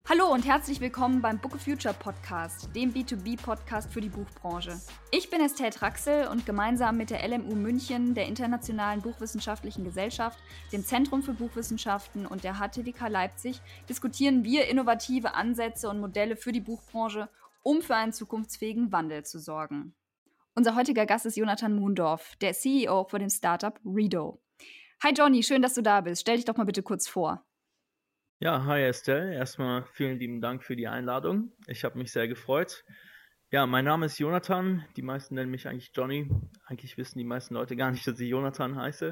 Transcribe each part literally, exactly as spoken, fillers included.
Hallo und herzlich willkommen beim Book of Future Podcast, dem B zwei B Podcast für die Buchbranche. Ich bin Estelle Traxel und gemeinsam mit der L M U München, der Internationalen Buchwissenschaftlichen Gesellschaft, dem Zentrum für Buchwissenschaften und der H T W K Leipzig diskutieren wir innovative Ansätze und Modelle für die Buchbranche, um für einen zukunftsfähigen Wandel zu sorgen. Unser heutiger Gast ist Jonathan Muhndorf, der C E O von dem Startup Redo. Hi Johnny, schön, dass du da bist. Stell dich doch mal bitte kurz vor. Ja, hi Estelle. Erstmal vielen lieben Dank für die Einladung. Ich habe mich sehr gefreut. Ja, mein Name ist Jonathan. Die meisten nennen mich eigentlich Johnny. Eigentlich wissen die meisten Leute gar nicht, dass ich Jonathan heiße.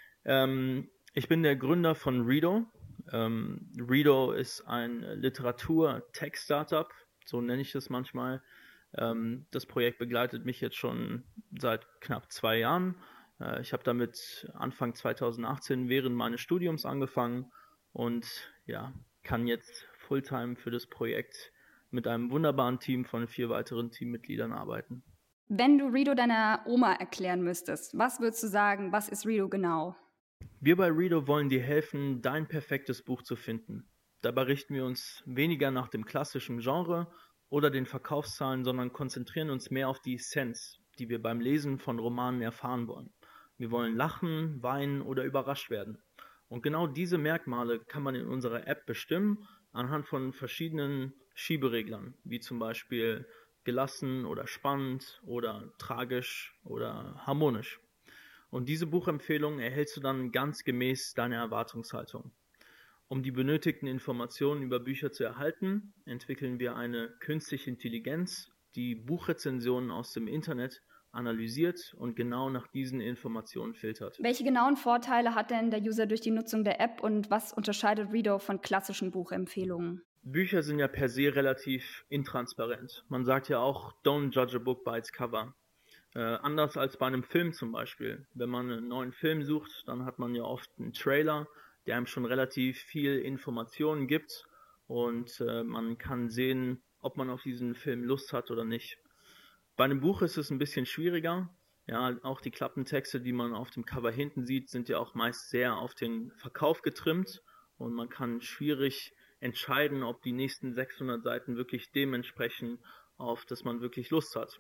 Ähm, ich bin der Gründer von Redo. Ähm, Redo ist ein Literatur-Tech-Startup, so nenne ich es manchmal. Ähm, das Projekt begleitet mich jetzt schon seit knapp zwei Jahren. Äh, ich habe damit Anfang zweitausendachtzehn während meines Studiums angefangen und ja, kann jetzt Fulltime für das Projekt mit einem wunderbaren Team von vier weiteren Teammitgliedern arbeiten. Wenn du Redo deiner Oma erklären müsstest, was würdest du sagen, was ist Redo genau? Wir bei Redo wollen dir helfen, dein perfektes Buch zu finden. Dabei richten wir uns weniger nach dem klassischen Genre oder den Verkaufszahlen, sondern konzentrieren uns mehr auf die Essenz, die wir beim Lesen von Romanen erfahren wollen. Wir wollen lachen, weinen oder überrascht werden. Und genau diese Merkmale kann man in unserer App bestimmen anhand von verschiedenen Schiebereglern, wie zum Beispiel gelassen oder spannend oder tragisch oder harmonisch. Und diese Buchempfehlungen erhältst du dann ganz gemäß deiner Erwartungshaltung. Um die benötigten Informationen über Bücher zu erhalten, entwickeln wir eine künstliche Intelligenz, die Buchrezensionen aus dem Internet analysiert und genau nach diesen Informationen filtert. Welche genauen Vorteile hat denn der User durch die Nutzung der App und was unterscheidet Redo von klassischen Buchempfehlungen? Bücher sind ja per se relativ intransparent. Man sagt ja auch, don't judge a book by its cover. Äh, anders als bei einem Film zum Beispiel. Wenn man einen neuen Film sucht, dann hat man ja oft einen Trailer, der einem schon relativ viel Informationen gibt und äh, man kann sehen, ob man auf diesen Film Lust hat oder nicht. Bei einem Buch ist es ein bisschen schwieriger. Ja, auch die Klappentexte, die man auf dem Cover hinten sieht, sind ja auch meist sehr auf den Verkauf getrimmt und man kann schwierig entscheiden, ob die nächsten sechshundert Seiten wirklich dem entsprechen, auf das man wirklich Lust hat.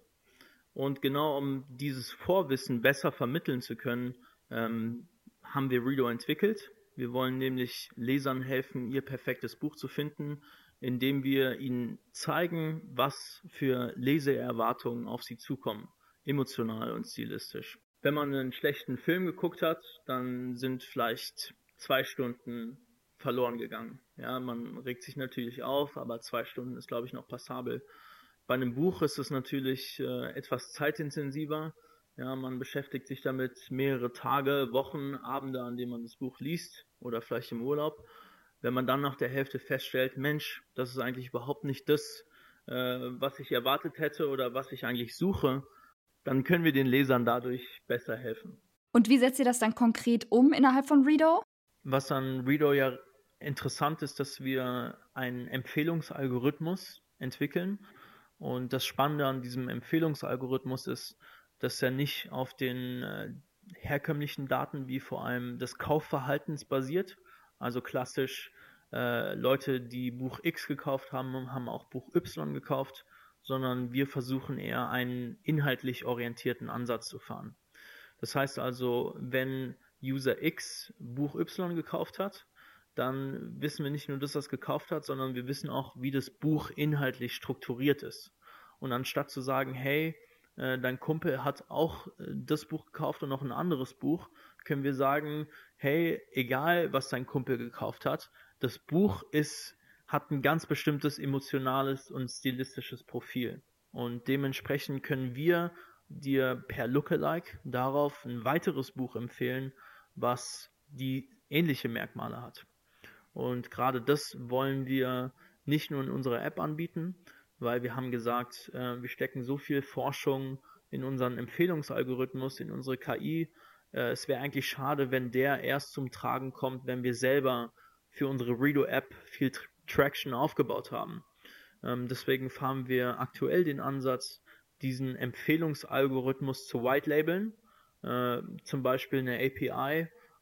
Und genau um dieses Vorwissen besser vermitteln zu können, ähm, haben wir Redo entwickelt. Wir wollen nämlich Lesern helfen, ihr perfektes Buch zu finden, indem wir ihnen zeigen, was für Leseerwartungen auf sie zukommen, emotional und stilistisch. Wenn man einen schlechten Film geguckt hat, dann sind vielleicht zwei Stunden verloren gegangen. Ja, man regt sich natürlich auf, aber zwei Stunden ist, glaube ich, noch passabel. Bei einem Buch ist es natürlich äh, etwas zeitintensiver. Ja, man beschäftigt sich damit mehrere Tage, Wochen, Abende, an denen man das Buch liest oder vielleicht im Urlaub. Wenn man dann nach der Hälfte feststellt, Mensch, das ist eigentlich überhaupt nicht das, äh, was ich erwartet hätte oder was ich eigentlich suche, dann können wir den Lesern dadurch besser helfen. Und wie setzt ihr das dann konkret um innerhalb von Redo? Was an Redo ja interessant ist, dass wir einen Empfehlungsalgorithmus entwickeln. Und das Spannende an diesem Empfehlungsalgorithmus ist, dass er nicht auf den äh, herkömmlichen Daten wie vor allem des Kaufverhaltens basiert. Also klassisch äh, Leute, die Buch X gekauft haben, haben auch Buch Y gekauft, sondern wir versuchen eher einen inhaltlich orientierten Ansatz zu fahren. Das heißt also, wenn User X Buch Y gekauft hat, dann wissen wir nicht nur, dass er es gekauft hat, sondern wir wissen auch, wie das Buch inhaltlich strukturiert ist. Und anstatt zu sagen, hey, äh, dein Kumpel hat auch äh, das Buch gekauft und noch ein anderes Buch, können wir sagen, hey, egal was dein Kumpel gekauft hat, das Buch ist, hat ein ganz bestimmtes emotionales und stilistisches Profil. Und dementsprechend können wir dir per Lookalike darauf ein weiteres Buch empfehlen, was die ähnliche Merkmale hat. Und gerade das wollen wir nicht nur in unserer App anbieten, weil wir haben gesagt, äh, wir stecken so viel Forschung in unseren Empfehlungsalgorithmus, in unsere K I. Äh, es wäre eigentlich schade, wenn der erst zum Tragen kommt, wenn wir selber für unsere Redo-App viel Tr- Traction aufgebaut haben. Ähm, deswegen fahren wir aktuell den Ansatz, diesen Empfehlungsalgorithmus zu white-labeln, äh, zum Beispiel eine A P I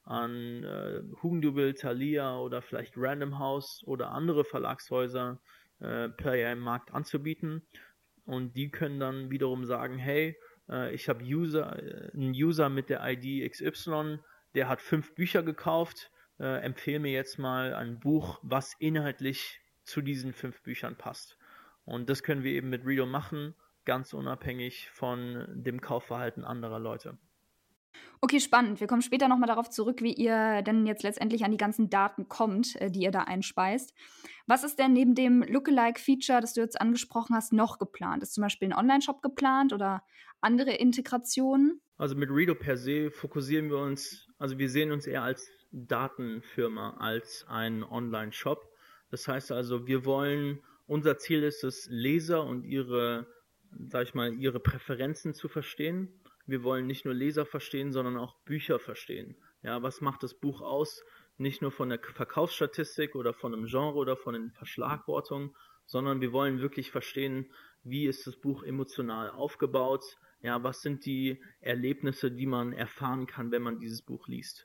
an äh, Hugendubel, Thalia oder vielleicht Random House oder andere Verlagshäuser, äh, Player im Markt anzubieten. Und die können dann wiederum sagen, hey, äh, ich habe User, äh, einen User mit der I D X Y, der hat fünf Bücher gekauft, äh, empfehle mir jetzt mal ein Buch, was inhaltlich zu diesen fünf Büchern passt. Und das können wir eben mit Redo machen, ganz unabhängig von dem Kaufverhalten anderer Leute. Okay, spannend. Wir kommen später nochmal darauf zurück, wie ihr denn jetzt letztendlich an die ganzen Daten kommt, die ihr da einspeist. Was ist denn neben dem Lookalike-Feature, das du jetzt angesprochen hast, noch geplant? Ist zum Beispiel ein Online-Shop geplant oder andere Integrationen? Also mit Redo per se fokussieren wir uns, also wir sehen uns eher als Datenfirma als ein Online-Shop. Das heißt also, wir wollen, unser Ziel ist es, Leser und ihre, sag ich mal, ihre Präferenzen zu verstehen. Wir wollen nicht nur Leser verstehen, sondern auch Bücher verstehen. Ja, was macht das Buch aus? Nicht nur von der Verkaufsstatistik oder von einem Genre oder von den Verschlagwortungen, sondern wir wollen wirklich verstehen, wie ist das Buch emotional aufgebaut? Ja, was sind die Erlebnisse, die man erfahren kann, wenn man dieses Buch liest?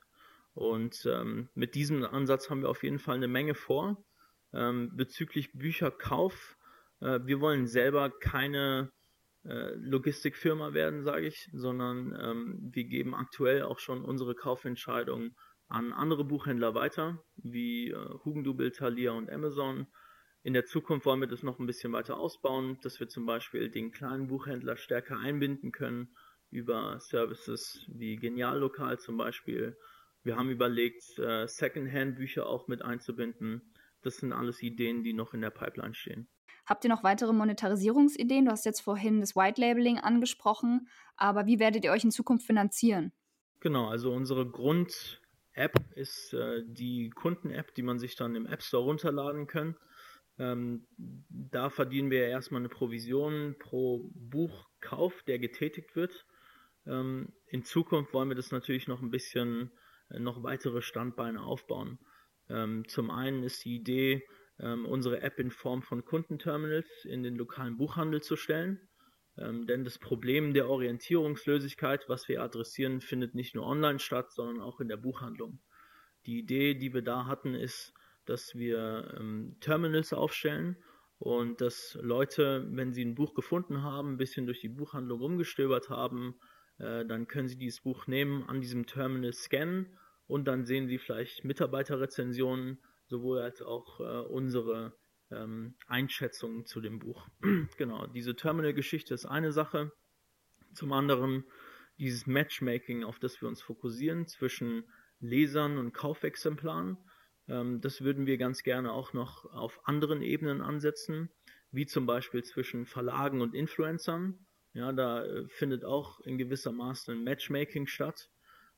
Und ähm, mit diesem Ansatz haben wir auf jeden Fall eine Menge vor. Ähm, bezüglich Bücherkauf, äh, wir wollen selber keine Logistikfirma werden, sage ich, sondern ähm, wir geben aktuell auch schon unsere Kaufentscheidungen an andere Buchhändler weiter, wie äh, Hugendubel, Thalia und Amazon. In der Zukunft wollen wir das noch ein bisschen weiter ausbauen, dass wir zum Beispiel den kleinen Buchhändler stärker einbinden können über Services wie Genial-Lokal zum Beispiel. Wir haben überlegt, äh, Secondhand-Bücher auch mit einzubinden. Das sind alles Ideen, die noch in der Pipeline stehen. Habt ihr noch weitere Monetarisierungsideen? Du hast jetzt vorhin das White Labeling angesprochen, aber wie werdet ihr euch in Zukunft finanzieren? Genau, also unsere Grund-App ist äh, die Kunden-App, die man sich dann im App Store runterladen kann. Ähm, da verdienen wir erstmal eine Provision pro Buchkauf, der getätigt wird. Ähm, in Zukunft wollen wir das natürlich noch ein bisschen, äh, noch weitere Standbeine aufbauen. Ähm, zum einen ist die Idee, ähm, unsere App in Form von Kundenterminals in den lokalen Buchhandel zu stellen. Ähm, denn das Problem der Orientierungslosigkeit, was wir adressieren, findet nicht nur online statt, sondern auch in der Buchhandlung. Die Idee, die wir da hatten, ist, dass wir ähm, Terminals aufstellen und dass Leute, wenn sie ein Buch gefunden haben, ein bisschen durch die Buchhandlung rumgestöbert haben, äh, dann können sie dieses Buch nehmen, an diesem Terminal scannen und dann sehen sie vielleicht Mitarbeiterrezensionen, sowohl als auch äh, unsere ähm, Einschätzungen zu dem Buch. Genau, diese Terminal-Geschichte ist eine Sache. Zum anderen dieses Matchmaking, auf das wir uns fokussieren zwischen Lesern und Kaufexemplaren. Ähm, das würden wir ganz gerne auch noch auf anderen Ebenen ansetzen, wie zum Beispiel zwischen Verlagen und Influencern. Ja, da äh, findet auch in gewisser Maße ein Matchmaking statt.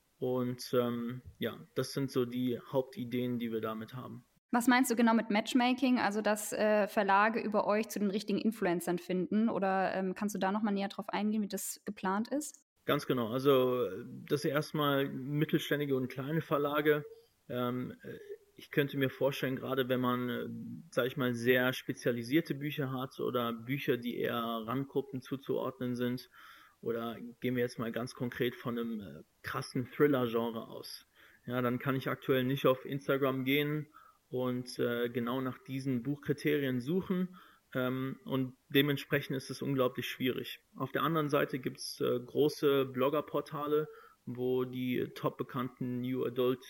Und ähm, ja, das sind so die Hauptideen, die wir damit haben. Was meinst du genau mit Matchmaking? Also, dass äh, Verlage über euch zu den richtigen Influencern finden? Oder ähm, kannst du da nochmal näher drauf eingehen, wie das geplant ist? Ganz genau. Also, das erstmal mittelständige und kleine Verlage. Ähm, ich könnte mir vorstellen, gerade wenn man, sage ich mal, sehr spezialisierte Bücher hat oder Bücher, die eher Randgruppen zuzuordnen sind, oder gehen wir jetzt mal ganz konkret von einem äh, krassen Thriller-Genre aus. Ja, dann kann ich aktuell nicht auf Instagram gehen und äh, genau nach diesen Buchkriterien suchen ähm, und dementsprechend ist es unglaublich schwierig. Auf der anderen Seite gibt es äh, große Bloggerportale, wo die top bekannten New Adult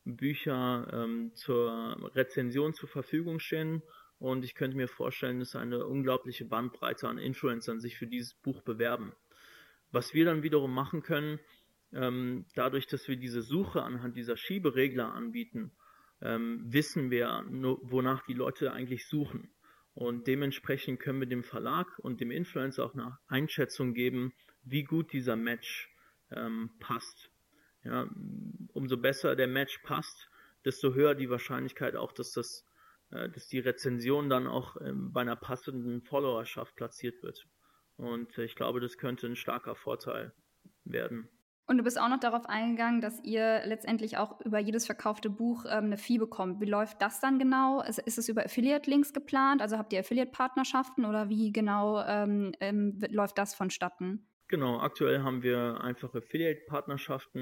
Bücher ähm, zur Rezension zur Verfügung stehen und ich könnte mir vorstellen, dass eine unglaubliche Bandbreite an Influencern sich für dieses Buch bewerben. Was wir dann wiederum machen können, ähm, dadurch, dass wir diese Suche anhand dieser Schieberegler anbieten, ähm, wissen wir, nur, wonach die Leute eigentlich suchen. Und dementsprechend können wir dem Verlag und dem Influencer auch eine Einschätzung geben, wie gut dieser Match ähm, passt. Ja, umso besser der Match passt, desto höher die Wahrscheinlichkeit auch, dass das, äh, dass die Rezension dann auch ähm, bei einer passenden Followerschaft platziert wird. Und ich glaube, das könnte ein starker Vorteil werden. Und du bist auch noch darauf eingegangen, dass ihr letztendlich auch über jedes verkaufte Buch ähm, eine Fee bekommt. Wie läuft das dann genau? Ist, ist es über Affiliate-Links geplant? Also habt ihr Affiliate-Partnerschaften oder wie genau ähm, ähm, läuft das vonstatten? Genau, aktuell haben wir einfach Affiliate-Partnerschaften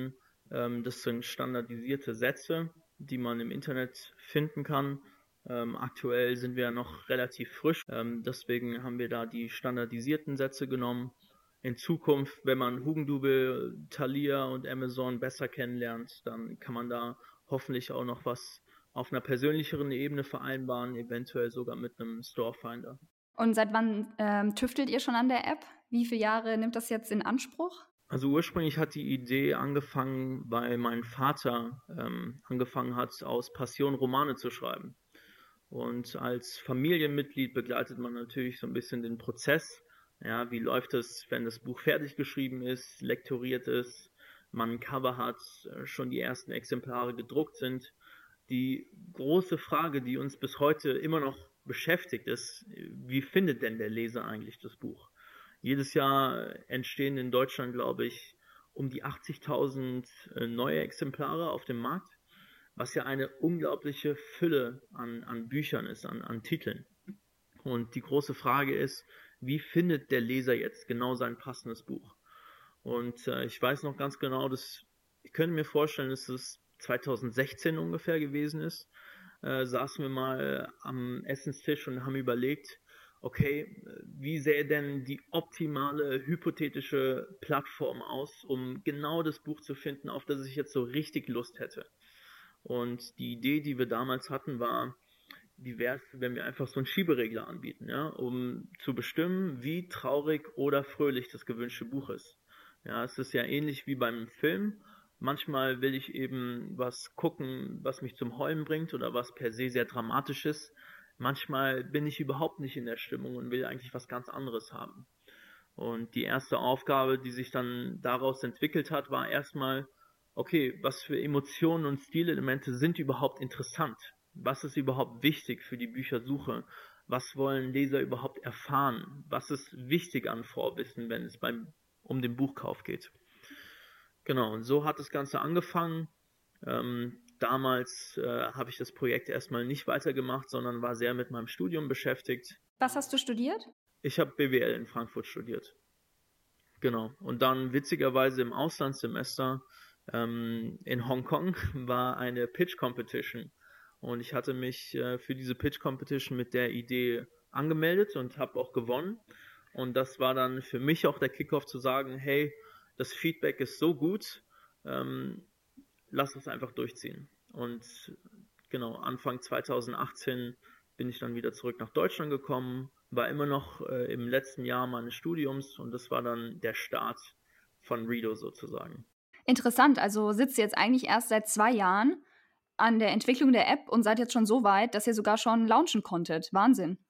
Ähm, das sind standardisierte Sätze, die man im Internet finden kann. Ähm, aktuell sind wir ja noch relativ frisch, ähm, deswegen haben wir da die standardisierten Sätze genommen. In Zukunft, wenn man Hugendubel, Thalia und Amazon besser kennenlernt, dann kann man da hoffentlich auch noch was auf einer persönlicheren Ebene vereinbaren, eventuell sogar mit einem Storefinder. Und seit wann ähm, tüftelt ihr schon an der App? Wie viele Jahre nimmt das jetzt in Anspruch? Also ursprünglich hat die Idee angefangen, weil mein Vater ähm, angefangen hat, aus Passion Romane zu schreiben. Und als Familienmitglied begleitet man natürlich so ein bisschen den Prozess. Ja, wie läuft es, wenn das Buch fertig geschrieben ist, lektoriert ist, man ein Cover hat, schon die ersten Exemplare gedruckt sind. Die große Frage, die uns bis heute immer noch beschäftigt, ist, wie findet denn der Leser eigentlich das Buch? Jedes Jahr entstehen in Deutschland, glaube ich, um die achtzigtausend neue Exemplare auf dem Markt, was ja eine unglaubliche Fülle an, an Büchern ist, an, an Titeln. Und die große Frage ist, wie findet der Leser jetzt genau sein passendes Buch? Und äh, ich weiß noch ganz genau, dass ich könnte mir vorstellen, dass es zweitausendsechzehn ungefähr gewesen ist. Äh, saßen wir mal am Essenstisch und haben überlegt, okay, wie sähe denn die optimale hypothetische Plattform aus, um genau das Buch zu finden, auf das ich jetzt so richtig Lust hätte. Und die Idee, die wir damals hatten, war, wie wäre es, wenn wir einfach so einen Schieberegler anbieten, ja, um zu bestimmen, wie traurig oder fröhlich das gewünschte Buch ist. Ja, es ist ja ähnlich wie beim Film. Manchmal will ich eben was gucken, was mich zum Heulen bringt oder was per se sehr dramatisch ist. Manchmal bin ich überhaupt nicht in der Stimmung und will eigentlich was ganz anderes haben. Und die erste Aufgabe, die sich dann daraus entwickelt hat, war erstmal, okay, was für Emotionen und Stilelemente sind überhaupt interessant? Was ist überhaupt wichtig für die Büchersuche? Was wollen Leser überhaupt erfahren? Was ist wichtig an Vorwissen, wenn es beim, um den Buchkauf geht? Genau, und so hat das Ganze angefangen. Ähm, damals äh, habe ich das Projekt erstmal nicht weitergemacht, sondern war sehr mit meinem Studium beschäftigt. Was hast du studiert? Ich habe B W L in Frankfurt studiert. Genau. Und dann witzigerweise im Auslandssemester ähm, in Hongkong war eine Pitch Competition. Und ich hatte mich äh, für diese Pitch Competition mit der Idee angemeldet und habe auch gewonnen. Und das war dann für mich auch der Kickoff zu sagen, hey, das Feedback ist so gut, ähm, lass es einfach durchziehen. Und genau, Anfang zweitausendachtzehn bin ich dann wieder zurück nach Deutschland gekommen, war immer noch äh, im letzten Jahr meines Studiums und das war dann der Start von Redo sozusagen. Interessant, also sitzt ihr jetzt eigentlich erst seit zwei Jahren an der Entwicklung der App und seid jetzt schon so weit, dass ihr sogar schon launchen konntet. Wahnsinn.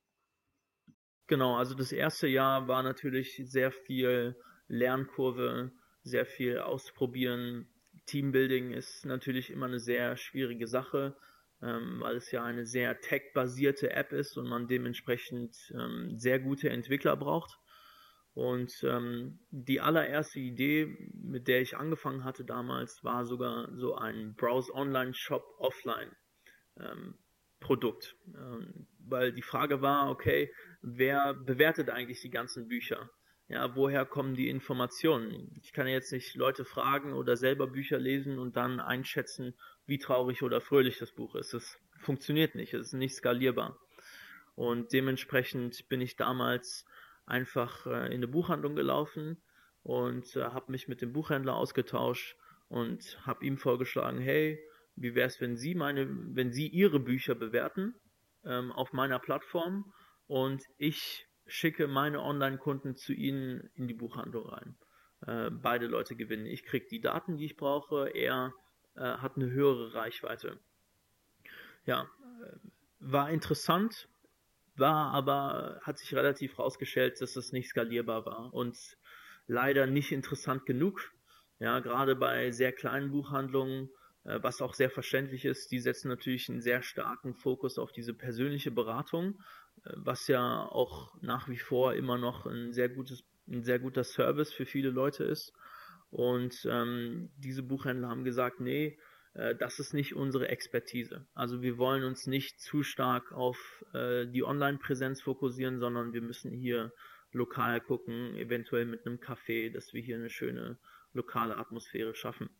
Genau, also das erste Jahr war natürlich sehr viel Lernkurve, sehr viel ausprobieren. Teambuilding ist natürlich immer eine sehr schwierige Sache, ähm, weil es ja eine sehr tech-basierte App ist und man dementsprechend ähm, sehr gute Entwickler braucht. Und ähm, die allererste Idee, mit der ich angefangen hatte damals, war sogar so ein Browse-Online-Shop offline. Ähm, Produkt. Ähm, weil die Frage war, okay, wer bewertet eigentlich die ganzen Bücher? Ja, woher kommen die Informationen? Ich kann jetzt nicht Leute fragen oder selber Bücher lesen und dann einschätzen, wie traurig oder fröhlich das Buch ist. Das funktioniert nicht, es ist nicht skalierbar. Und dementsprechend bin ich damals einfach äh, in eine Buchhandlung gelaufen und äh, habe mich mit dem Buchhändler ausgetauscht und habe ihm vorgeschlagen, hey, wie wäre es, wenn Sie meine, wenn Sie Ihre Bücher bewerten ähm, auf meiner Plattform und ich schicke meine Online-Kunden zu Ihnen in die Buchhandlung rein. Äh, beide Leute gewinnen. Ich kriege die Daten, die ich brauche. Er äh, hat eine höhere Reichweite. Ja, äh, war interessant, war aber, hat sich relativ rausgestellt, dass das nicht skalierbar war und leider nicht interessant genug. Ja, gerade bei sehr kleinen Buchhandlungen, äh, was auch sehr verständlich ist, die setzen natürlich einen sehr starken Fokus auf diese persönliche Beratung, äh, was ja auch nach wie vor immer noch ein sehr gutes, ein sehr guter Service für viele Leute ist. Und ähm, diese Buchhändler haben gesagt, nee, äh, das ist nicht unsere Expertise. Also wir wollen uns nicht zu stark auf äh, die Online-Präsenz fokussieren, sondern wir müssen hier lokal gucken, eventuell mit einem Café, dass wir hier eine schöne lokale Atmosphäre schaffen.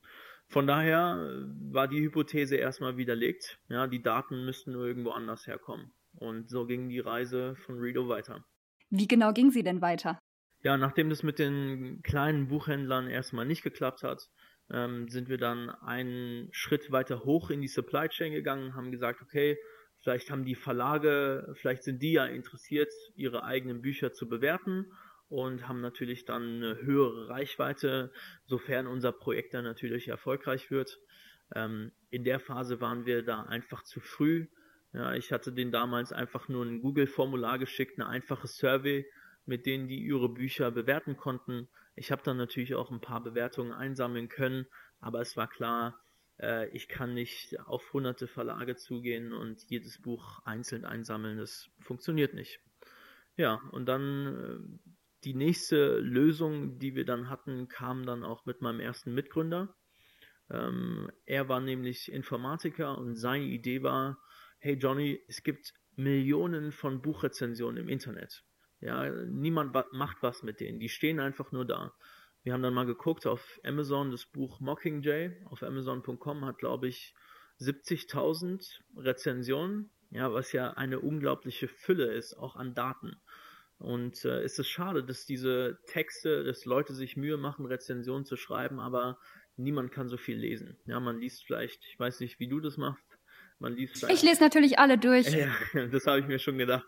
Von daher war die Hypothese erstmal widerlegt. Ja, die Daten müssten nur irgendwo anders herkommen. Und so ging die Reise von Redo weiter. Wie genau ging sie denn weiter? Ja, nachdem das mit den kleinen Buchhändlern erstmal nicht geklappt hat, ähm, sind wir dann einen Schritt weiter hoch in die Supply Chain gegangen, haben gesagt, okay, vielleicht haben die Verlage, vielleicht sind die ja interessiert, ihre eigenen Bücher zu bewerten und haben natürlich dann eine höhere Reichweite, sofern unser Projekt dann natürlich erfolgreich wird. Ähm, in der Phase waren wir da einfach zu früh. Ja, ich hatte denen damals einfach nur ein Google-Formular geschickt, eine einfache Survey, mit denen die ihre Bücher bewerten konnten. Ich habe dann natürlich auch ein paar Bewertungen einsammeln können, aber es war klar, äh, ich kann nicht auf hunderte Verlage zugehen und jedes Buch einzeln einsammeln. Das funktioniert nicht. Ja, und dann äh, die nächste Lösung, die wir dann hatten, kam dann auch mit meinem ersten Mitgründer. Ähm, er war nämlich Informatiker und seine Idee war, hey Johnny, es gibt Millionen von Buchrezensionen im Internet. Ja, niemand macht was mit denen, die stehen einfach nur da. Wir haben dann mal geguckt auf Amazon, das Buch Mockingjay auf Amazon Punkt com hat, glaube ich, siebzigtausend Rezensionen, ja, was ja eine unglaubliche Fülle ist, auch an Daten. Und äh, es ist schade, dass diese Texte, dass Leute sich Mühe machen, Rezensionen zu schreiben, aber niemand kann so viel lesen. Ja, man liest vielleicht, ich weiß nicht, wie du das machst, man liest vielleicht... Ich lese natürlich alle durch. Ja, das habe ich mir schon gedacht.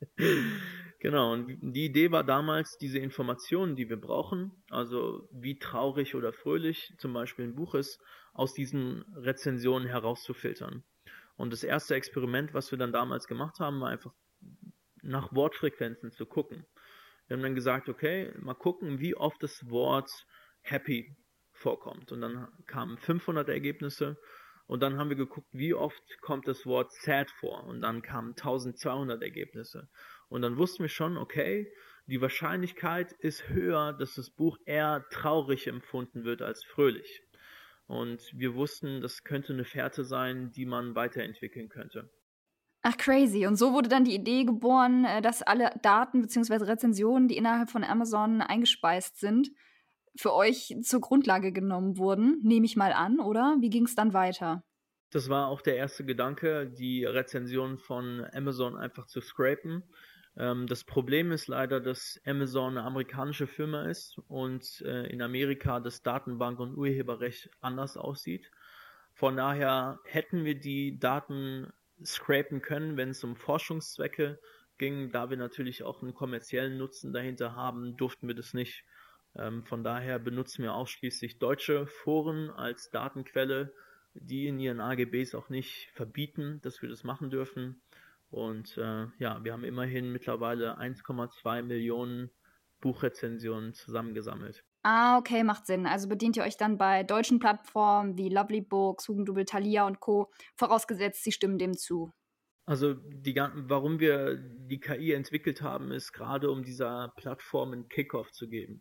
Genau, und die Idee war damals, diese Informationen, die wir brauchen, also wie traurig oder fröhlich zum Beispiel ein Buch ist, aus diesen Rezensionen herauszufiltern. Und das erste Experiment, was wir dann damals gemacht haben, war einfach nach Wortfrequenzen zu gucken. Wir haben dann gesagt, okay, mal gucken, wie oft das Wort happy vorkommt. Und dann kamen fünfhundert Ergebnisse. Und dann haben wir geguckt, wie oft kommt das Wort sad vor. Und dann kamen eintausendzweihundert Ergebnisse. Und dann wussten wir schon, okay, die Wahrscheinlichkeit ist höher, dass das Buch eher traurig empfunden wird als fröhlich. Und wir wussten, das könnte eine Fährte sein, die man weiterentwickeln könnte. Ach, crazy. Und so wurde dann die Idee geboren, dass alle Daten bzw. Rezensionen, die innerhalb von Amazon eingespeist sind, für euch zur Grundlage genommen wurden, nehme ich mal an, oder? Wie ging es dann weiter? Das war auch der erste Gedanke, die Rezensionen von Amazon einfach zu scrapen. Ähm, das Problem ist leider, dass Amazon eine amerikanische Firma ist und äh, in Amerika das Datenbank- und Urheberrecht anders aussieht. Von daher hätten wir die Daten scrapen können, wenn es um Forschungszwecke ging. Da wir natürlich auch einen kommerziellen Nutzen dahinter haben, durften wir das nicht. Ähm, von daher benutzen wir ausschließlich deutsche Foren als Datenquelle, die in ihren A G Bs auch nicht verbieten, dass wir das machen dürfen. Und äh, ja, wir haben immerhin mittlerweile eins Komma zwei Millionen Buchrezensionen zusammengesammelt. Ah, okay, macht Sinn. Also bedient ihr euch dann bei deutschen Plattformen wie Lovely Books, Hugendubel, Thalia und Co., vorausgesetzt, sie stimmen dem zu. Also die, warum wir die K I entwickelt haben, ist gerade, um dieser Plattform einen Kickoff zu geben.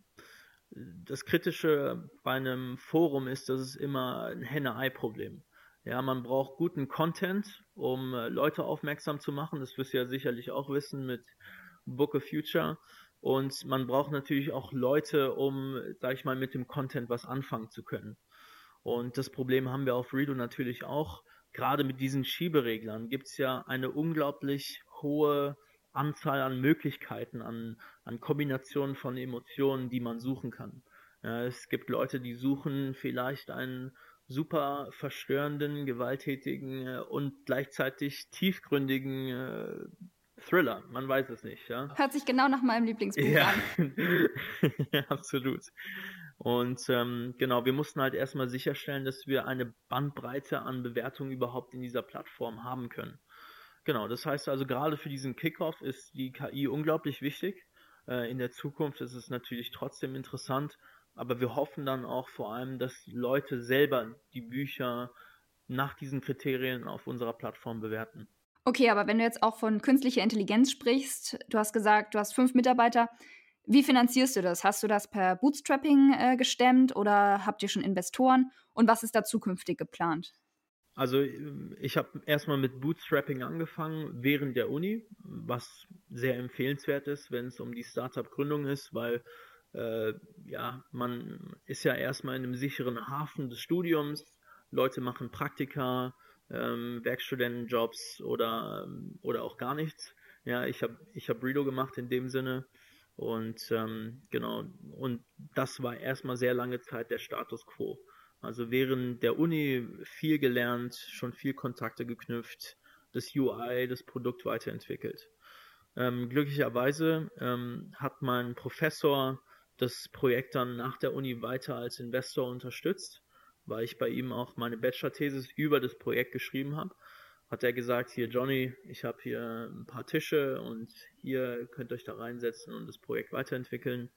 Das Kritische bei einem Forum ist, dass es immer ein Henne-Ei-Problem. Ja, man braucht guten Content, um Leute aufmerksam zu machen. Das wirst du ja sicherlich auch wissen mit Book of Future. Und man braucht natürlich auch Leute, um, sag ich mal, mit dem Content was anfangen zu können. Und das Problem haben wir auf Redo natürlich auch. Gerade mit diesen Schiebereglern gibt es ja eine unglaublich hohe Anzahl an Möglichkeiten, an, an Kombinationen von Emotionen, die man suchen kann. Ja, es gibt Leute, die suchen vielleicht einen super verstörenden, gewalttätigen äh, und gleichzeitig tiefgründigen äh, Thriller. Man weiß es nicht. Ja? Hört sich genau nach meinem Lieblingsbuch ja. an. Absolut. Und ähm, genau, wir mussten halt erstmal sicherstellen, dass wir eine Bandbreite an Bewertungen überhaupt in dieser Plattform haben können. Genau, das heißt also, gerade für diesen Kickoff ist die K I unglaublich wichtig. Äh, in der Zukunft ist es natürlich trotzdem interessant, aber wir hoffen dann auch vor allem, dass Leute selber die Bücher nach diesen Kriterien auf unserer Plattform bewerten. Okay, aber wenn du jetzt auch von künstlicher Intelligenz sprichst, du hast gesagt, du hast fünf Mitarbeiter. Wie finanzierst du das? Hast du das per Bootstrapping äh, gestemmt oder habt ihr schon Investoren? Und was ist da zukünftig geplant? Also ich habe erstmal mit Bootstrapping angefangen während der Uni, was sehr empfehlenswert ist, wenn es um die Startup-Gründung ist, weil äh, ja, man ist ja erstmal in einem sicheren Hafen des Studiums, Leute machen Praktika, ähm, Werkstudentenjobs oder, oder auch gar nichts. Ja, ich habe ich hab Redo gemacht in dem Sinne und ähm, genau, und das war erstmal sehr lange Zeit der Status quo. Also während der Uni viel gelernt, schon viel Kontakte geknüpft, das U I, das Produkt weiterentwickelt. Ähm, glücklicherweise ähm, hat mein Professor das Projekt dann nach der Uni weiter als Investor unterstützt, weil ich bei ihm auch meine Bachelor-Thesis über das Projekt geschrieben habe. Hat er gesagt, hier Johnny, ich habe hier ein paar Tische und hier könnt ihr euch da reinsetzen und das Projekt weiterentwickeln.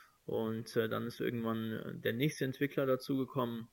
Und äh, dann ist irgendwann der nächste Entwickler dazugekommen.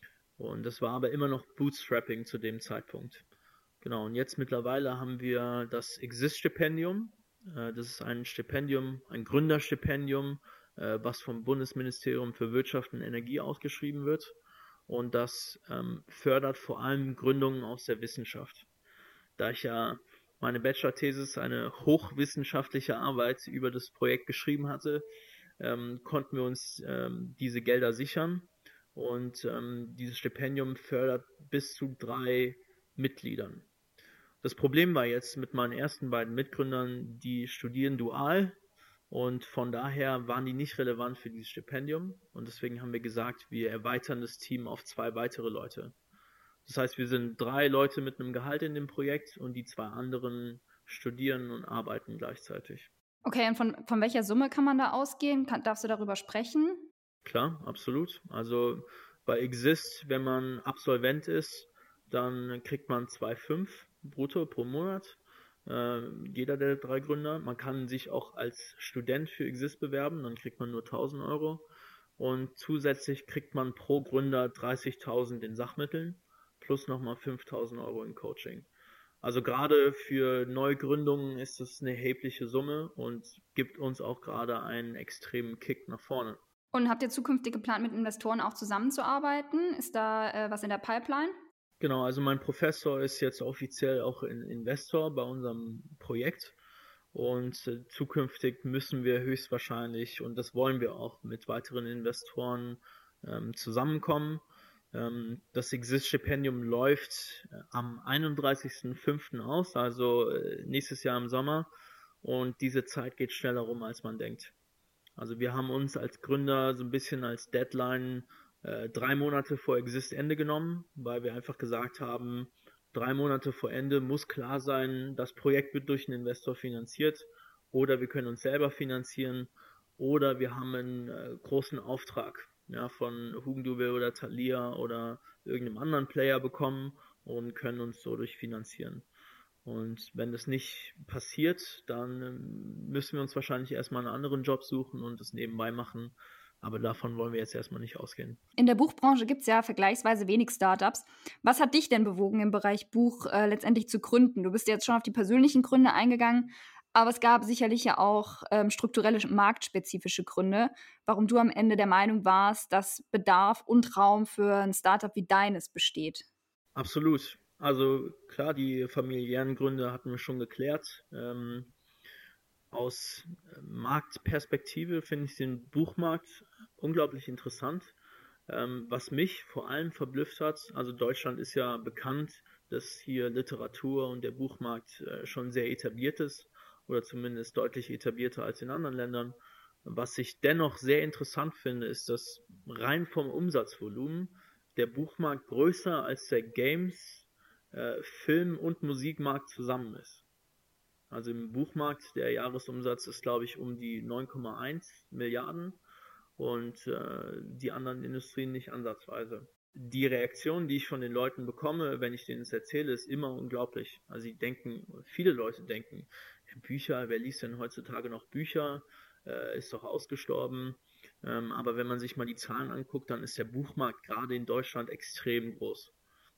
Und das war aber immer noch Bootstrapping zu dem Zeitpunkt. Genau, und jetzt mittlerweile haben wir das Exist-Stipendium. Äh, das ist ein Stipendium, ein Gründerstipendium, äh, was vom Bundesministerium für Wirtschaft und Energie ausgeschrieben wird. Und das ähm, fördert vor allem Gründungen aus der Wissenschaft. Da ich ja meine Bachelor-Thesis, eine hochwissenschaftliche Arbeit über das Projekt geschrieben hatte, ähm, konnten wir uns ähm, diese Gelder sichern. Und ähm, dieses Stipendium fördert bis zu drei Mitgliedern. Das Problem war jetzt mit meinen ersten beiden Mitgründern, die studieren dual und von daher waren die nicht relevant für dieses Stipendium und deswegen haben wir gesagt, wir erweitern das Team auf zwei weitere Leute. Das heißt, wir sind drei Leute mit einem Gehalt in dem Projekt und die zwei anderen studieren und arbeiten gleichzeitig. Okay, und von, von welcher Summe kann man da ausgehen? Kann, darfst du darüber sprechen? Klar, absolut. Also bei Exist, wenn man Absolvent ist, dann kriegt man zwei Komma fünf brutto pro Monat. Äh, jeder der drei Gründer. Man kann sich auch als Student für Exist bewerben, dann kriegt man nur tausend Euro. Und zusätzlich kriegt man pro Gründer dreißigtausend in Sachmitteln plus nochmal fünftausend Euro in Coaching. Also gerade für Neugründungen ist das eine erhebliche Summe und gibt uns auch gerade einen extremen Kick nach vorne. Und habt ihr zukünftig geplant, mit Investoren auch zusammenzuarbeiten? Ist da äh, was in der Pipeline? Genau, also mein Professor ist jetzt offiziell auch ein Investor bei unserem Projekt und äh, zukünftig müssen wir höchstwahrscheinlich, und das wollen wir auch, mit weiteren Investoren ähm, zusammenkommen. Ähm, das Exist-Stipendium läuft äh, am einunddreißigsten fünften aus, also äh, nächstes Jahr im Sommer, und diese Zeit geht schneller rum, als man denkt. Also wir haben uns als Gründer so ein bisschen als Deadline äh, drei Monate vor Exist-Ende genommen, weil wir einfach gesagt haben, drei Monate vor Ende muss klar sein, das Projekt wird durch einen Investor finanziert oder wir können uns selber finanzieren oder wir haben einen äh, großen Auftrag, ja, von Hugendubel oder Thalia oder irgendeinem anderen Player bekommen und können uns so durchfinanzieren. Und wenn das nicht passiert, dann müssen wir uns wahrscheinlich erstmal einen anderen Job suchen und das nebenbei machen. Aber davon wollen wir jetzt erstmal nicht ausgehen. In der Buchbranche gibt es ja vergleichsweise wenig Startups. Was hat dich denn bewogen, im Bereich Buch äh, letztendlich zu gründen? Du bist jetzt schon auf die persönlichen Gründe eingegangen, aber es gab sicherlich ja auch ähm, strukturelle, marktspezifische Gründe, warum du am Ende der Meinung warst, dass Bedarf und Raum für ein Startup wie deines besteht. Absolut. Also klar, die familiären Gründe hatten wir schon geklärt. Ähm, aus Marktperspektive finde ich den Buchmarkt unglaublich interessant. Ähm, was mich vor allem verblüfft hat, also Deutschland ist ja bekannt, dass hier Literatur und der Buchmarkt äh, schon sehr etabliert ist oder zumindest deutlich etablierter als in anderen Ländern. Was ich dennoch sehr interessant finde, ist, dass rein vom Umsatzvolumen der Buchmarkt größer als der Games, äh, Film- und Musikmarkt zusammen ist. Also im Buchmarkt, der Jahresumsatz ist, glaube ich, um die neun Komma eins Milliarden und äh, die anderen Industrien nicht ansatzweise. Die Reaktion, die ich von den Leuten bekomme, wenn ich denen es erzähle, ist immer unglaublich. Also sie denken, viele Leute denken, Bücher, wer liest denn heutzutage noch Bücher? Äh, ist doch ausgestorben. Ähm, aber wenn man sich mal die Zahlen anguckt, dann ist der Buchmarkt gerade in Deutschland extrem groß.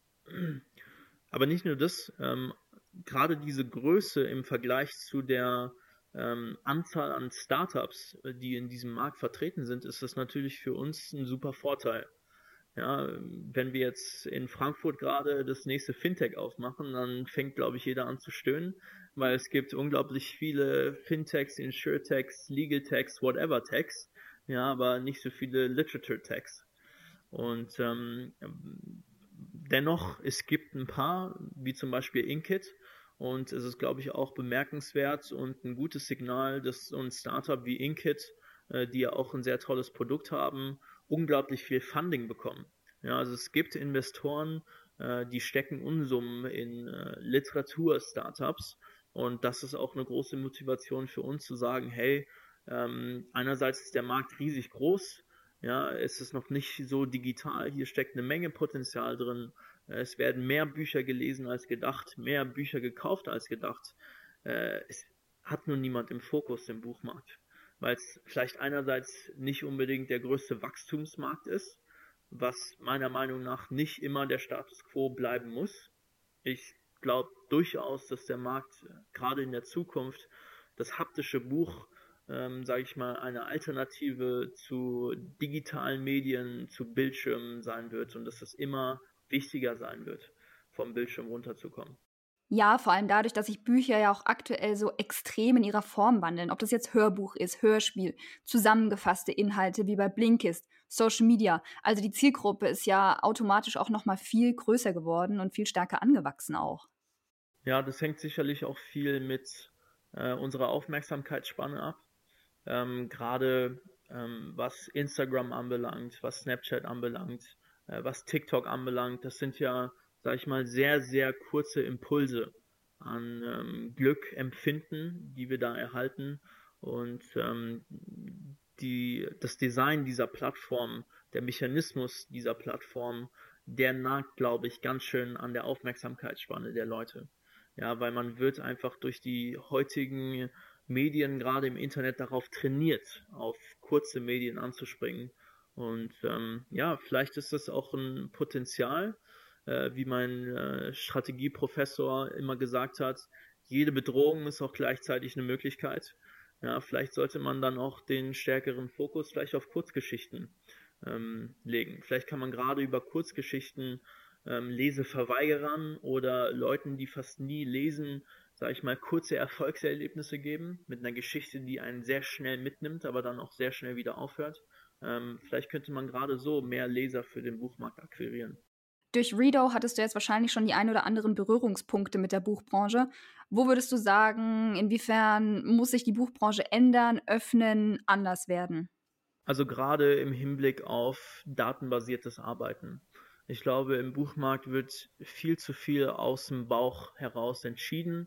Aber nicht nur das, ähm, gerade diese Größe im Vergleich zu der ähm, Anzahl an Startups, die in diesem Markt vertreten sind, ist das natürlich für uns ein super Vorteil. Ja, wenn wir jetzt in Frankfurt gerade das nächste Fintech aufmachen, dann fängt, glaube ich, jeder an zu stöhnen, weil es gibt unglaublich viele Fintechs, Insurtechs, Legaltechs, whatever Techs, ja, aber nicht so viele Literature Tags. Und ähm, dennoch, es gibt ein paar, wie zum Beispiel Inkit, und es ist, glaube ich, auch bemerkenswert und ein gutes Signal, dass so ein Startup wie Inkit, äh, die ja auch ein sehr tolles Produkt haben, unglaublich viel Funding bekommen. Ja, also es gibt Investoren, äh, die stecken Unsummen in äh, Literatur-Startups, und das ist auch eine große Motivation für uns zu sagen, hey, ähm, einerseits ist der Markt riesig groß, ja, es ist noch nicht so digital, hier steckt eine Menge Potenzial drin. Es werden mehr Bücher gelesen als gedacht, mehr Bücher gekauft als gedacht. Äh, es hat nur niemand im Fokus im Buchmarkt, weil es vielleicht einerseits nicht unbedingt der größte Wachstumsmarkt ist, was meiner Meinung nach nicht immer der Status quo bleiben muss. Ich glaube durchaus, dass der Markt äh, gerade in der Zukunft das haptische Buch, ähm, sage ich mal, eine Alternative zu digitalen Medien, zu Bildschirmen sein wird und dass es immer wichtiger sein wird, vom Bildschirm runterzukommen. Ja, vor allem dadurch, dass sich Bücher ja auch aktuell so extrem in ihrer Form wandeln. Ob das jetzt Hörbuch ist, Hörspiel, zusammengefasste Inhalte wie bei Blinkist, Social Media. Also die Zielgruppe ist ja automatisch auch noch mal viel größer geworden und viel stärker angewachsen auch. Ja, das hängt sicherlich auch viel mit äh, unserer Aufmerksamkeitsspanne ab. Ähm, gerade ähm, was Instagram anbelangt, was Snapchat anbelangt, äh, was TikTok anbelangt, das sind ja, sag ich mal, sehr, sehr kurze Impulse an ähm, Glück, Empfinden, die wir da erhalten. Und ähm, die, das Design dieser Plattform, der Mechanismus dieser Plattform, der nagt, glaube ich, ganz schön an der Aufmerksamkeitsspanne der Leute. Ja, weil man wird einfach durch die heutigen Medien, gerade im Internet, darauf trainiert, auf kurze Medien anzuspringen. Und ähm, ja, vielleicht ist das auch ein Potenzial, äh, wie mein äh, Strategieprofessor immer gesagt hat, jede Bedrohung ist auch gleichzeitig eine Möglichkeit. Ja, vielleicht sollte man dann auch den stärkeren Fokus vielleicht auf Kurzgeschichten ähm, legen. Vielleicht kann man gerade über Kurzgeschichten ähm, Leseverweigerern oder Leuten, die fast nie lesen, sage ich mal, kurze Erfolgserlebnisse geben mit einer Geschichte, die einen sehr schnell mitnimmt, aber dann auch sehr schnell wieder aufhört. Ähm, vielleicht könnte man gerade so mehr Leser für den Buchmarkt akquirieren. Durch Redo hattest du jetzt wahrscheinlich schon die ein oder anderen Berührungspunkte mit der Buchbranche. Wo würdest du sagen, inwiefern muss sich die Buchbranche ändern, öffnen, anders werden? Also gerade im Hinblick auf datenbasiertes Arbeiten. Ich glaube, im Buchmarkt wird viel zu viel aus dem Bauch heraus entschieden,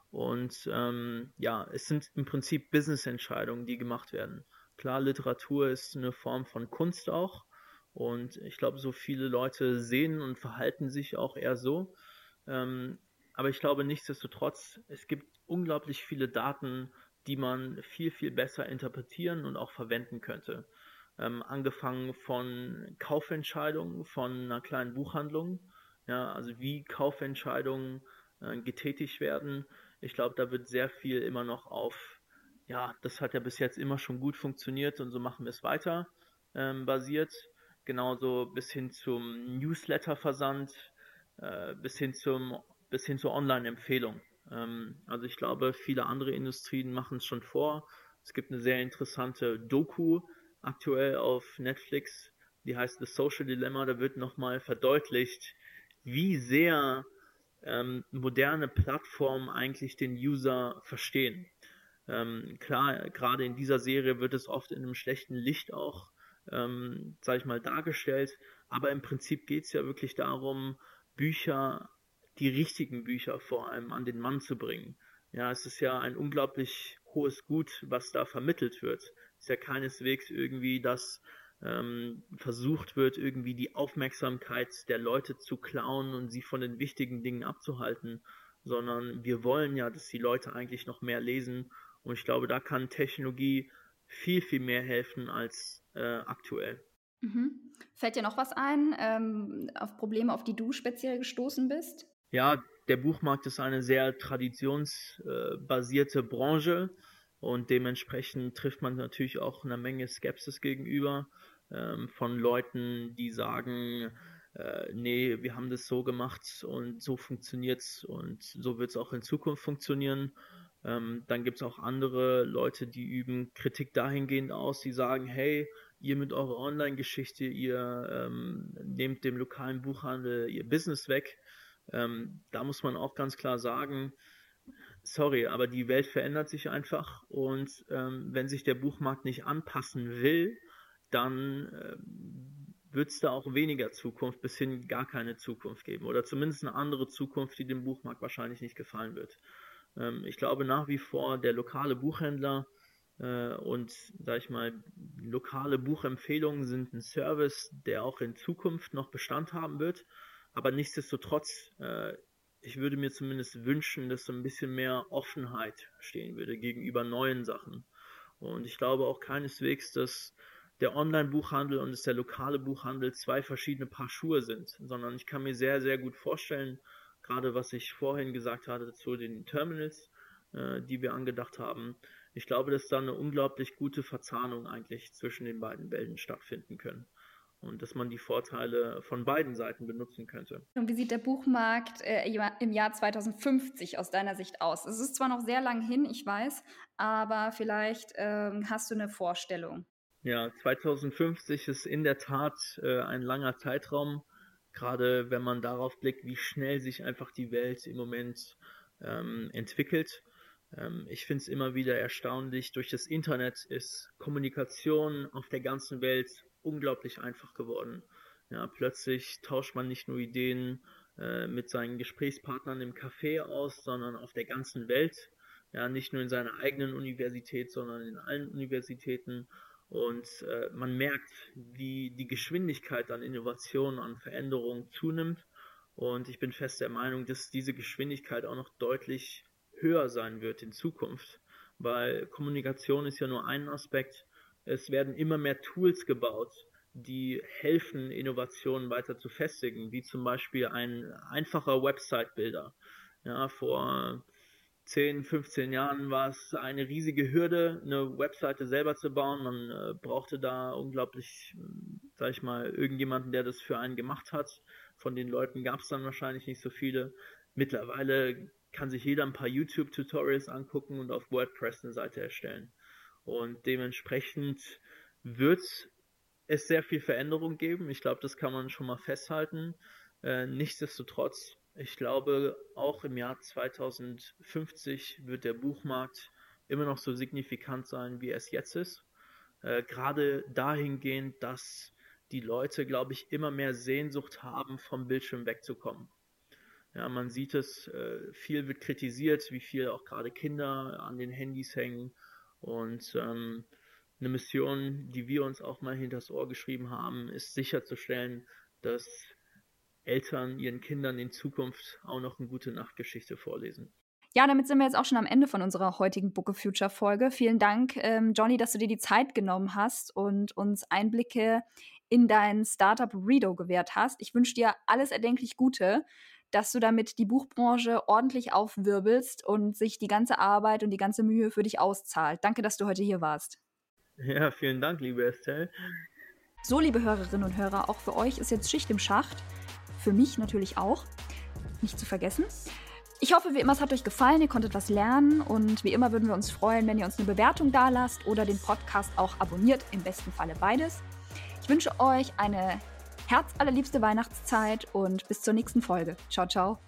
und ähm, ja, es sind im Prinzip Business-Entscheidungen, die gemacht werden. Klar, Literatur ist eine Form von Kunst auch, und ich glaube, so viele Leute sehen und verhalten sich auch eher so. Ähm, aber ich glaube nichtsdestotrotz, es gibt unglaublich viele Daten, die man viel, viel besser interpretieren und auch verwenden könnte. Ähm, angefangen von Kaufentscheidungen von einer kleinen Buchhandlung, ja, also wie Kaufentscheidungen äh, getätigt werden. Ich glaube, da wird sehr viel immer noch auf, ja, das hat ja bis jetzt immer schon gut funktioniert und so machen wir es weiter, ähm, basiert. Genauso bis hin zum Newsletter-Versand, äh, bis hin zum, bis hin zur Online-Empfehlung. Ähm, also ich glaube, viele andere Industrien machen es schon vor. Es gibt eine sehr interessante Doku aktuell auf Netflix, die heißt The Social Dilemma. Da wird nochmal verdeutlicht, wie sehr ähm, moderne Plattformen eigentlich den User verstehen. Ähm, klar, gerade in dieser Serie wird es oft in einem schlechten Licht auch, ähm, sag ich mal, dargestellt, aber im Prinzip geht es ja wirklich darum, Bücher, die richtigen Bücher vor allem an den Mann zu bringen. Ja, es ist ja ein unglaublich hohes Gut, was da vermittelt wird. Es ist ja keineswegs irgendwie, dass ähm, versucht wird, irgendwie die Aufmerksamkeit der Leute zu klauen und sie von den wichtigen Dingen abzuhalten, sondern wir wollen ja, dass die Leute eigentlich noch mehr lesen, und ich glaube, da kann Technologie viel, viel mehr helfen als äh, aktuell. Mhm. Fällt dir noch was ein, ähm, auf Probleme, auf die du speziell gestoßen bist? Ja, der Buchmarkt ist eine sehr traditionsbasierte Branche, und dementsprechend trifft man natürlich auch einer Menge Skepsis gegenüber, ähm, von Leuten, die sagen, äh, nee, wir haben das so gemacht und so funktioniert's und so wird es auch in Zukunft funktionieren. Ähm, dann gibt es auch andere Leute, die üben Kritik dahingehend aus, die sagen, hey, ihr mit eurer Online-Geschichte, ihr ähm, nehmt dem lokalen Buchhandel ihr Business weg. Ähm, da muss man auch ganz klar sagen, sorry, aber die Welt verändert sich einfach und ähm, wenn sich der Buchmarkt nicht anpassen will, dann äh, wird es da auch weniger Zukunft bis hin gar keine Zukunft geben oder zumindest eine andere Zukunft, die dem Buchmarkt wahrscheinlich nicht gefallen wird. Ähm, ich glaube nach wie vor, der lokale Buchhändler äh, und, sag ich mal, lokale Buchempfehlungen sind ein Service, der auch in Zukunft noch Bestand haben wird, aber nichtsdestotrotz äh, ich würde mir zumindest wünschen, dass so ein bisschen mehr Offenheit stehen würde gegenüber neuen Sachen. Und ich glaube auch keineswegs, dass der Online-Buchhandel und dass der lokale Buchhandel zwei verschiedene Paar Schuhe sind, sondern ich kann mir sehr, sehr gut vorstellen, gerade was ich vorhin gesagt hatte zu den Terminals, äh, die wir angedacht haben, ich glaube, dass da eine unglaublich gute Verzahnung eigentlich zwischen den beiden Welten stattfinden können. Und dass man die Vorteile von beiden Seiten benutzen könnte. Und wie sieht der Buchmarkt äh, im Jahr zweitausendfünfzig aus deiner Sicht aus? Es ist zwar noch sehr lang hin, ich weiß, aber vielleicht ähm, hast du eine Vorstellung. Ja, zweitausendfünfzig ist in der Tat äh, ein langer Zeitraum, gerade wenn man darauf blickt, wie schnell sich einfach die Welt im Moment ähm, entwickelt. Ähm, ich finde es immer wieder erstaunlich, durch das Internet ist Kommunikation auf der ganzen Welt unglaublich einfach geworden. Ja, plötzlich tauscht man nicht nur Ideen äh, mit seinen Gesprächspartnern im Café aus, sondern auf der ganzen Welt. Ja, nicht nur in seiner eigenen Universität, sondern in allen Universitäten. Und äh, man merkt, wie die Geschwindigkeit an Innovation, an Veränderung zunimmt. Und ich bin fest der Meinung, dass diese Geschwindigkeit auch noch deutlich höher sein wird in Zukunft, weil Kommunikation ist ja nur ein Aspekt. Es werden immer mehr Tools gebaut, die helfen, Innovationen weiter zu festigen, wie zum Beispiel ein einfacher Website-Builder. Ja, vor zehn, fünfzehn Jahren war es eine riesige Hürde, eine Webseite selber zu bauen. Man äh, brauchte da unglaublich, sag ich mal, irgendjemanden, der das für einen gemacht hat. Von den Leuten gab es dann wahrscheinlich nicht so viele. Mittlerweile kann sich jeder ein paar YouTube-Tutorials angucken und auf WordPress eine Seite erstellen. Und dementsprechend wird es sehr viel Veränderung geben. Ich glaube, das kann man schon mal festhalten. Äh, nichtsdestotrotz, ich glaube, auch im Jahr zweitausendfünfzig wird der Buchmarkt immer noch so signifikant sein, wie es jetzt ist. Äh, gerade dahingehend, dass die Leute, glaube ich, immer mehr Sehnsucht haben, vom Bildschirm wegzukommen. Ja, man sieht es, äh, viel wird kritisiert, wie viel auch gerade Kinder an den Handys hängen. Und ähm, eine Mission, die wir uns auch mal hinters Ohr geschrieben haben, ist sicherzustellen, dass Eltern ihren Kindern in Zukunft auch noch eine gute Nachtgeschichte vorlesen. Ja, damit sind wir jetzt auch schon am Ende von unserer heutigen Book of Future Folge. Vielen Dank, ähm, Johnny, dass du dir die Zeit genommen hast und uns Einblicke in dein Startup Redo gewährt hast. Ich wünsche dir alles erdenklich Gute, dass du damit die Buchbranche ordentlich aufwirbelst und sich die ganze Arbeit und die ganze Mühe für dich auszahlt. Danke, dass du heute hier warst. Ja, vielen Dank, liebe Estelle. So, liebe Hörerinnen und Hörer, auch für euch ist jetzt Schicht im Schacht. Für mich natürlich auch. Nicht zu vergessen. Ich hoffe, wie immer, es hat euch gefallen, ihr konntet was lernen und wie immer würden wir uns freuen, wenn ihr uns eine Bewertung dalasst oder den Podcast auch abonniert, im besten Falle beides. Ich wünsche euch eine herzallerliebste Weihnachtszeit und bis zur nächsten Folge. Ciao, ciao.